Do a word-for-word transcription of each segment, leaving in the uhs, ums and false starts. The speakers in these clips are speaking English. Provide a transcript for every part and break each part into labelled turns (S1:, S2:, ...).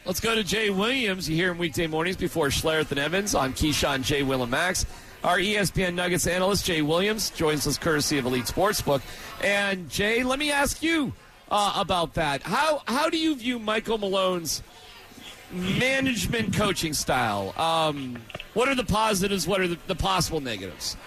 S1: Let's go to Jay Williams. You hear him weekday mornings before Schlereth and Evans on Keyshawn, J. Will, and Max. Our E S P N Nuggets analyst, Jay Williams, joins us courtesy of Elite Sportsbook. And, Jay, let me ask you uh, about that. How how do you view Michael Malone's management coaching style? Um, what are the positives? What are the, the possible negatives?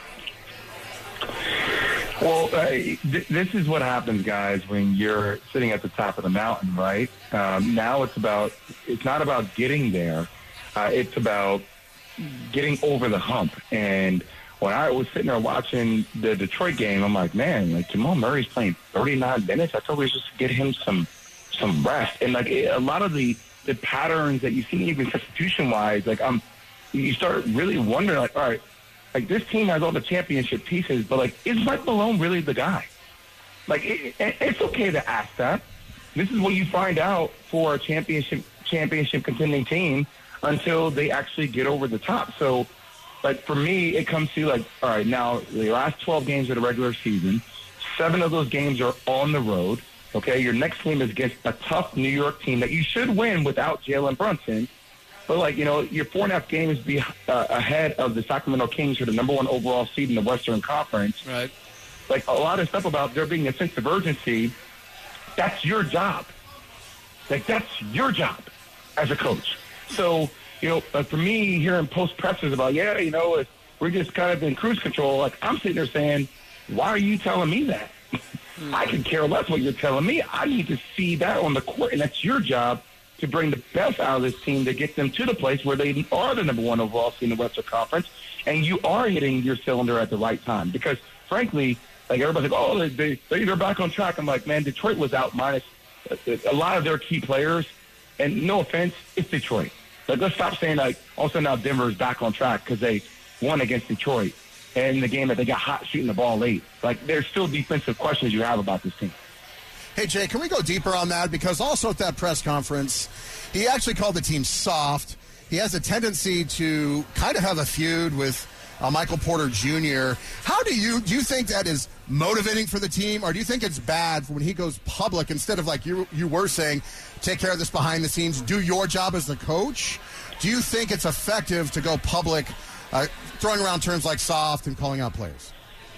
S2: Well, uh, th- this is what happens, guys, when you're sitting at the top of the mountain, right? Um, now it's about, it's not about getting there. Uh, it's about getting over the hump. And when I was sitting there watching the Detroit game, I'm like, man, like Jamal Murray's playing thirty-nine minutes. I thought we were just to get him some some rest. And like it, a lot of the, the patterns that you see, even substitution-wise, like um, you start really wondering, like, all right, like, this team has all the championship pieces, but, like, is Mike Malone really the guy? Like, it, it, it's okay to ask that. This is what you find out for a championship championship contending team until they actually get over the top. So, like, for me, it comes to, like, all right, now, the last twelve games of the regular season, seven of those games are on the road, okay? Your next game is against a tough New York team that you should win without Jalen Brunson. But, like, you know, your four and a half games be uh, ahead of the Sacramento Kings, who are the number one overall seed in the Western Conference.
S1: Right.
S2: Like, a lot of stuff about there being a sense of urgency, that's your job. Like, that's your job as a coach. So, you know, uh, for me, hearing post-pressers about, yeah, you know, if we're just kind of in cruise control, like, I'm sitting there saying, why are you telling me that? Mm. I can care less what you're telling me. I need to see that on the court, and that's your job to bring the best out of this team to get them to the place where they are the number one overall seed in the Western Conference, and you are hitting your cylinder at the right time. Because, frankly, like everybody's like, oh, they, they, they're back on track. I'm like, man, Detroit was out minus a, a lot of their key players, and no offense, it's Detroit. Like, let's stop saying, like, all of a sudden now Denver's back on track because they won against Detroit and in the game that they got hot shooting the ball late. Like, there's still defensive questions you have about this team.
S3: Hey, Jay, can we go deeper on that? Because also at that press conference, he actually called the team soft. He has a tendency to kind of have a feud with uh, Michael Porter Junior How do you do you think that is motivating for the team, or do you think it's bad when he goes public instead of, like you you were saying, take care of this behind the scenes, do your job as the coach? Do you think it's effective to go public, uh, throwing around terms like soft and calling out players?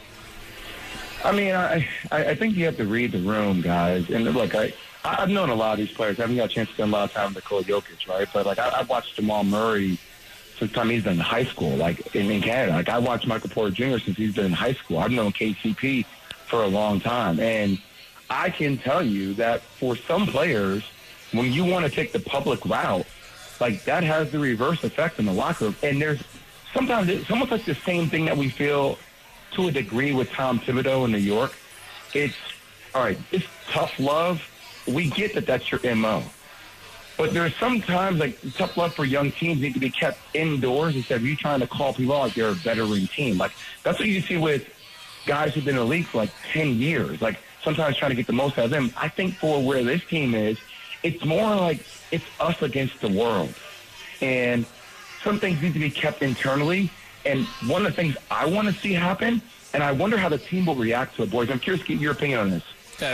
S2: I mean, I I think you have to read the room, guys. And look, I I've known a lot of these players. I haven't got a chance to spend a lot of time with Nikola Jokic, right? But like I, I've watched Jamal Murray since the time he's been in high school, like in, in Canada. Like I watched Michael Porter Junior since he's been in high school. I've known K C P for a long time, and I can tell you that for some players, when you want to take the public route, like that has the reverse effect in the locker room. And there's sometimes it's almost like the same thing that we feel to a degree with Tom Thibodeau in New York. It's, all right, it's tough love. We get that that's your M O. But there's sometimes, like, tough love for young teams need to be kept indoors instead of you trying to call people out like they're a veteran team. Like, that's what you see with guys who've been in the league for, like, ten years. Like, sometimes trying to get the most out of them. I think for where this team is, it's more like it's us against the world. And some things need to be kept internally. And one of the things I want to see happen, and I wonder how the team will react to it, boys. I'm curious to get your opinion on this.
S1: Okay.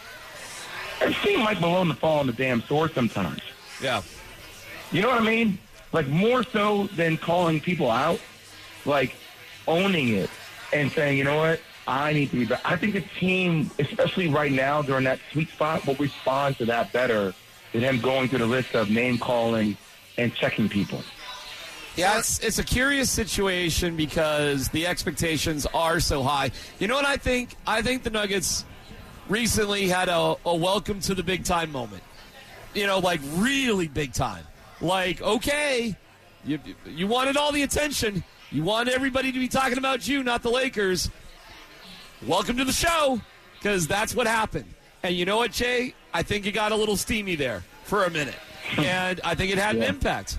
S2: I've seen Mike Malone fall on the damn sword sometimes.
S1: Yeah.
S2: You know what I mean? Like, more so than calling people out, like, owning it and saying, you know what, I need to be better. I think the team, especially right now during that sweet spot, will respond to that better than him going through the list of name-calling and checking people.
S1: Yeah, it's, it's a curious situation because the expectations are so high. You know what I think? I think the Nuggets recently had a, a welcome to the big time moment. You know, like really big time. Like, okay, you, you wanted all the attention. You want everybody to be talking about you, not the Lakers. Welcome to the show, because that's what happened. And you know what, Jay? I think it got a little steamy there for a minute. And I think it had
S2: yeah.
S1: an impact.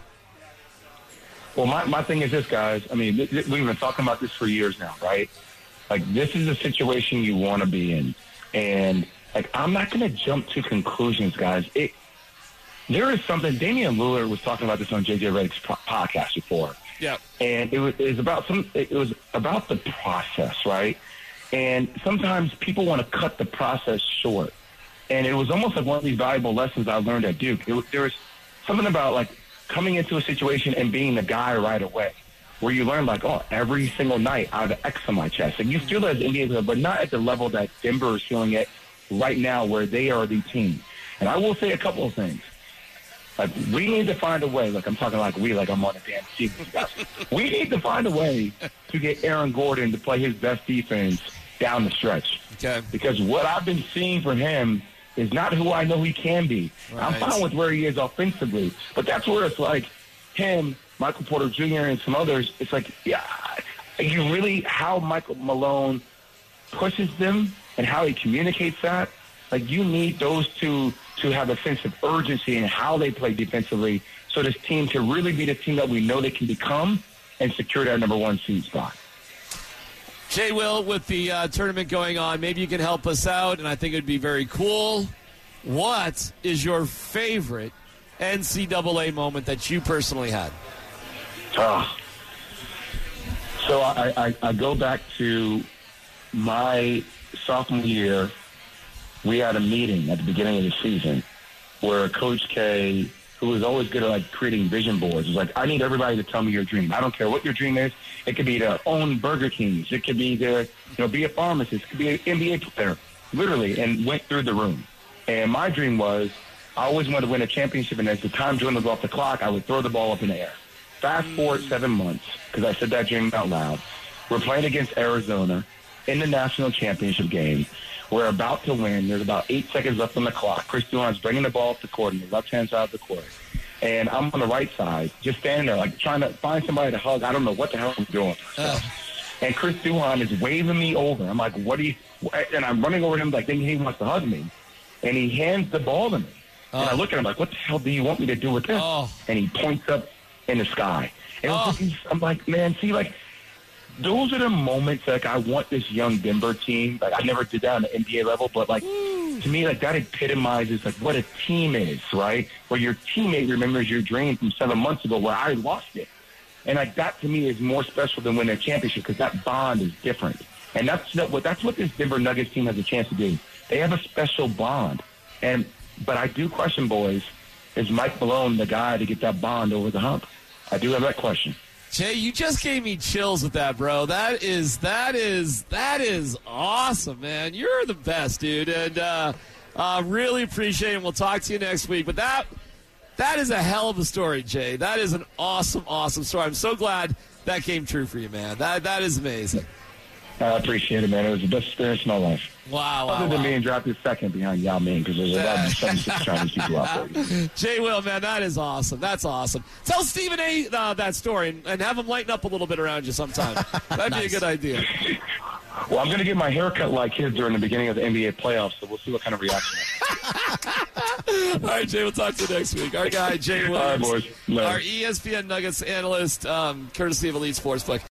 S2: Well, my, my thing is this, guys. I mean, th- th- we've been talking about this for years now, right? Like, this is a situation you want to be in. And, like, I'm not going to jump to conclusions, guys. It, there is something, Damian Lillard was talking about this on J J Redick's po- podcast before.
S1: Yeah.
S2: And it was, it was about some, it was about the process, right? And sometimes people want to cut the process short. And it was almost like one of these valuable lessons I learned at Duke. It was, there was something about like coming into a situation and being the guy right away, where you learn like, oh, every single night I have an X on my chest. And you feel that as N B A player, but not at the level that Denver is feeling it right now, where they are the team. And I will say a couple of things. Like, we need to find a way. Like, I'm talking like we, like I'm on the damn team. We need to find a way to get Aaron Gordon to play his best defense down the stretch.
S1: Okay.
S2: Because what I've been seeing from him is not who I know he can be.
S1: Right.
S2: I'm fine with where he is offensively, but that's where it's like him, Michael Porter Junior, and some others. It's like, yeah, you really, how Michael Malone pushes them and how he communicates that. Like, you need those two to have a sense of urgency in how they play defensively, so this team can really be the team that we know they can become and secure that number one seed spot.
S1: Jay Will, with the uh, tournament going on, maybe you can help us out, and I think it would be very cool. What is your favorite N C double A moment that you personally had?
S2: Oh. So I, I, I go back to my sophomore year. We had a meeting at the beginning of the season where Coach K, who was always good at like creating vision boards, was like, I need everybody to tell me your dream. I don't care what your dream is. It could be to own Burger Kings. It could be to, you know, be a pharmacist. It could be an N B A player, literally, and went through the room. And my dream was I always wanted to win a championship, and as the time dwindled off the clock, I would throw the ball up in the air. Fast forward seven months, because I said that dream out loud. We're playing against Arizona in the national championship game. We're about to win. There's about eight seconds left on the clock. Chris Duhon's bringing the ball up the court on the left-hand side of the court. And I'm on the right side, just standing there, like trying to find somebody to hug. I don't know what the hell I'm doing.
S1: Uh.
S2: And Chris Duhon is waving me over. I'm like, what do you – and I'm running over him like thinking he wants to hug me. And he hands the ball to me.
S1: Oh.
S2: And I look at him like, what the hell do you want me to do with this?
S1: Oh.
S2: And he points up in the sky. And
S1: Oh.
S2: I'm like, man, see, like, those are the moments, like, I want this young Denver team. Like, I never did that on the N B A level, but, like, Woo. to me, like, that epitomizes, like, what a team is, right? Where your teammate remembers your dream from seven months ago where I lost it. And, like, that, to me, is more special than winning a championship because that bond is different. And that's what that's what this Denver Nuggets team has a chance to do. They have a special bond. And But I do question, boys, is Mike Malone the guy to get that bond over the hump? I do have that question.
S1: Jay, you just gave me chills with that, bro. That is that is that is awesome, man. You're the best, dude, and uh, uh, really appreciate it. We'll talk to you next week. But that that is a hell of a story, Jay. That is an awesome, awesome story. I'm so glad that came true for you, man. That that is amazing.
S2: I appreciate it, man. It was the best experience of my life.
S1: Wow, wow,
S2: Other than
S1: wow.
S2: being drafted second behind Yao Ming, because there's a lot of seventy-six Chinese people out there.
S1: Jay Will, man, that is awesome. That's awesome. Tell Stephen A. Uh, that story and, and have him lighten up a little bit around you sometime. That'd nice. be a good idea.
S2: Well, I'm going to get my hair cut like his during the beginning of the N B A playoffs, so we'll see what kind of reaction.
S1: All right, Jay, we'll talk to you next week. Our guy, Jay Williams,
S2: All right, boys. Later.
S1: Our E S P N Nuggets analyst, um, courtesy of Elite Sportsbook.